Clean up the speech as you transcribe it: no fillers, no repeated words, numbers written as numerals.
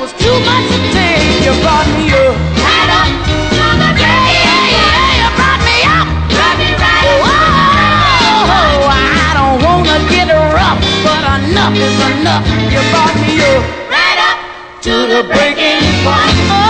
was too much to take. You brought me up. Right up to the grave. Yeah, you brought me up. Brought me right up. Whoa, I don't wanna get rough, but enough is enough. You brought me up. Right up to the breaking point.